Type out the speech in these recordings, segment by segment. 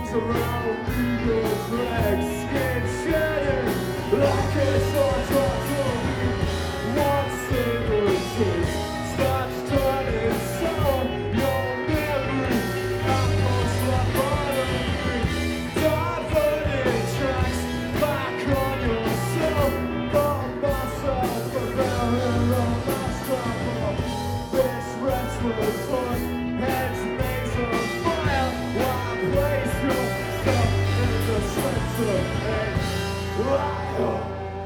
around eagle's legs, skin shedding like it's on top of me. One single taste starts turning sour. Your memory apples like bottom me. Diverting tracks back on yourself. Got myself around and on my stumble. This restless voice heads maze on fire. Why place yourself in the center and riot?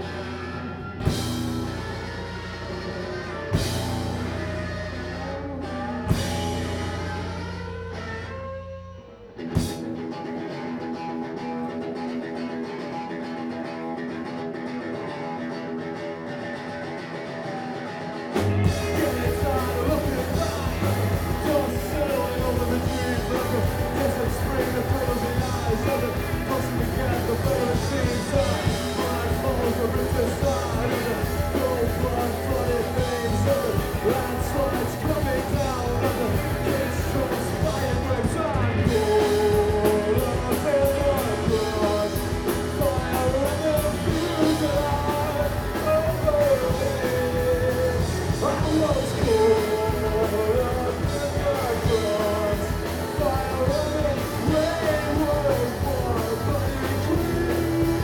Getting tired of looking back. Dust settling over the dreams like a desert spring that frozen eyes. Other pushing again, the better it seems. My falls are ripped aside of the cold blood flooded veins. Of the landslides coming down on the kids' transpired graves. I'm cold, I'm feeling across. Fire and the future light over me. I was cold up in my thoughts. Fire and the rain were warm, but it clean.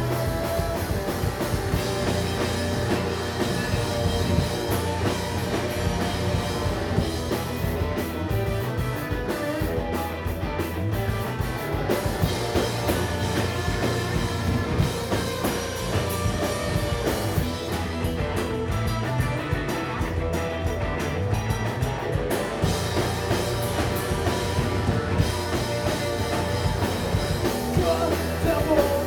The devil